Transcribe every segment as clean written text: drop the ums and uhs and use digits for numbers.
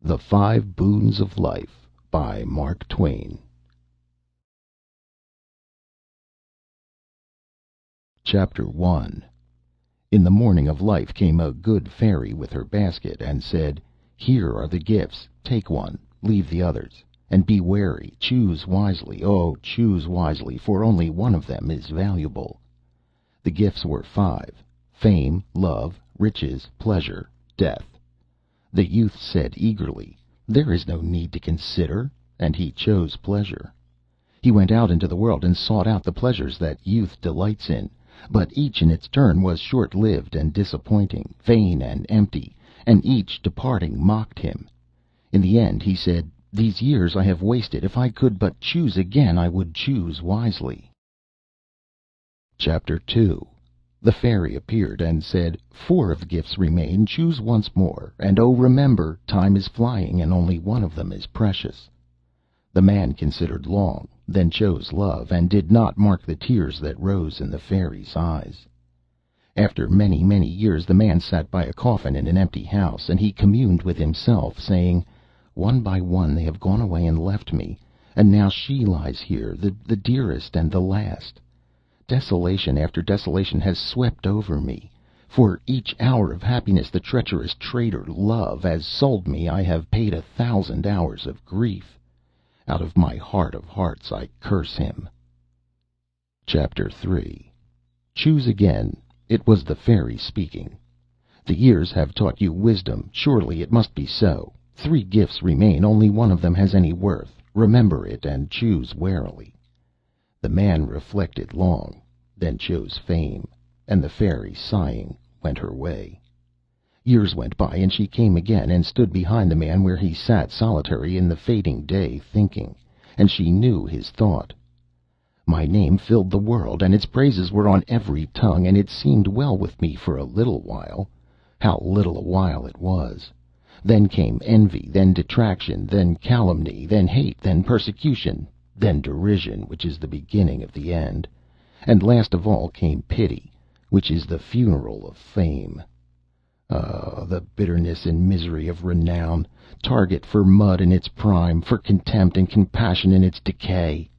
The Five Boons of Life by Mark Twain. Chapter 1. In the morning of life came a good fairy with her basket, and said, "Here are the gifts. Take one, leave the others. And be wary, choose wisely, oh, choose wisely, for only one of them is valuable." The gifts were five: fame, love, riches, pleasure, death. The youth said eagerly, "There is no need to consider," and he chose pleasure. He went out into the world and sought out the pleasures that youth delights in, but each in its turn was short-lived and disappointing, vain and empty, and each departing mocked him. In the end he said, "These years I have wasted. If I could but choose again, I would choose wisely." Chapter 2. The fairy appeared and said, "Four of the gifts remain. Choose once more, and oh, remember, time is flying, and only one of them is precious." The man considered long, then chose love, and did not mark the tears that rose in the fairy's eyes. After many, many years the man sat by a coffin in an empty house, and he communed with himself, saying, "One by one they have gone away and left me, and now she lies here, the dearest and the last. Desolation after desolation has swept over me. For each hour of happiness the treacherous traitor Love has sold me I have paid 1,000 hours of grief. Out of my heart of hearts I curse him." Chapter 3. Choose again. It was the fairy speaking. "The years have taught you wisdom. Surely it must be so. 3 gifts remain. Only one of them has any worth. Remember it and choose warily." The man reflected long, then chose fame, and the fairy, sighing, went her way. Years went by, and she came again, and stood behind the man where he sat solitary in the fading day, thinking, and she knew his thought. "My name filled the world, and its praises were on every tongue, and it seemed well with me for a little while. How little a while it was! Then came envy, then detraction, then calumny, then hate, then persecution, then derision, which is the beginning of the end, and last of all came pity, which is the funeral of fame. Ah, the bitterness and misery of renown, target for mud in its prime, for contempt and compassion in its decay."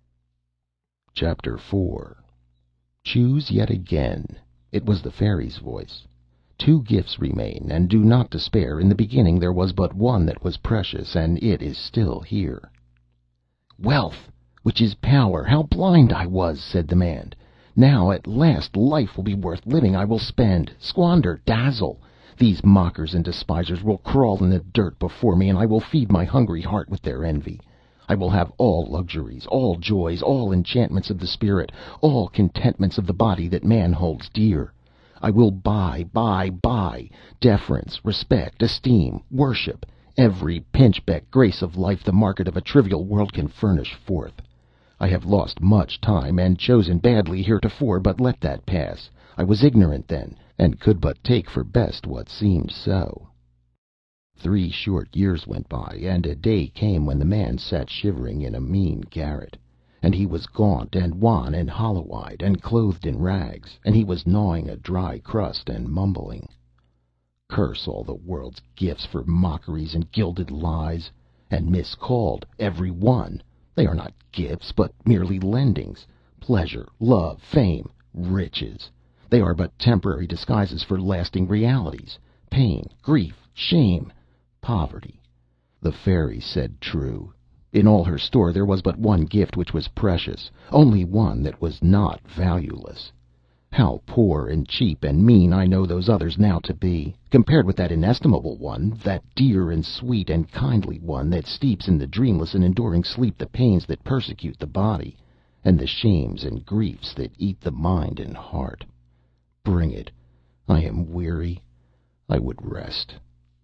Chapter 4. Choose yet again. It was the fairy's voice. "2 gifts remain, and do not despair. In the beginning there was but one that was precious, and it is still here." "Wealth, which is power! How blind I was!" said the man. "Now at last life will be worth living. I will spend, squander, dazzle. These mockers and despisers will crawl in the dirt before me, and I will feed my hungry heart with their envy. I will have all luxuries, all joys, all enchantments of the spirit, all contentments of the body that man holds dear. I will buy deference, respect, esteem, worship, every pinchbeck grace of life the market of a trivial world can furnish forth. I have lost much time, and chosen badly heretofore, but let that pass. I was ignorant then, and could but take for best what seemed so." 3 short years went by, and a day came when the man sat shivering in a mean garret. And he was gaunt and wan and hollow-eyed, and clothed in rags, and he was gnawing a dry crust and mumbling, "Curse all the world's gifts for mockeries and gilded lies, and miscalled, every one. They are not gifts, but merely lendings. Pleasure, love, fame, riches, they are but temporary disguises for lasting realities. Pain, grief, shame, poverty." The fairy said true. In all her store there was but one gift which was precious, only one that was not valueless. How poor and cheap and mean I know those others now to be, compared with that inestimable one, that dear and sweet and kindly one that steeps in the dreamless and enduring sleep the pains that persecute the body, and the shames and griefs that eat the mind and heart. Bring it. I am weary. I would rest.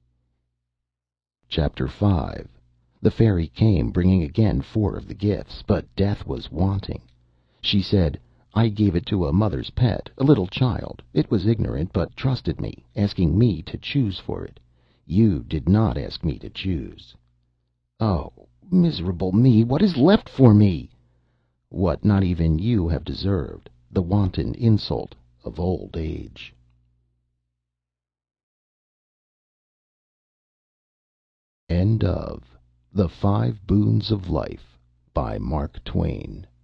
Chapter 5. The fairy came, bringing again 4 of the gifts, but death was wanting. She said, "I gave it to a mother's pet, a little child. It was ignorant, but trusted me, asking me to choose for it. You did not ask me to choose." "Oh, miserable me! What is left for me?" "What not even you have deserved, the wanton insult of old age." End of The Five Boons of Life, by Mark Twain.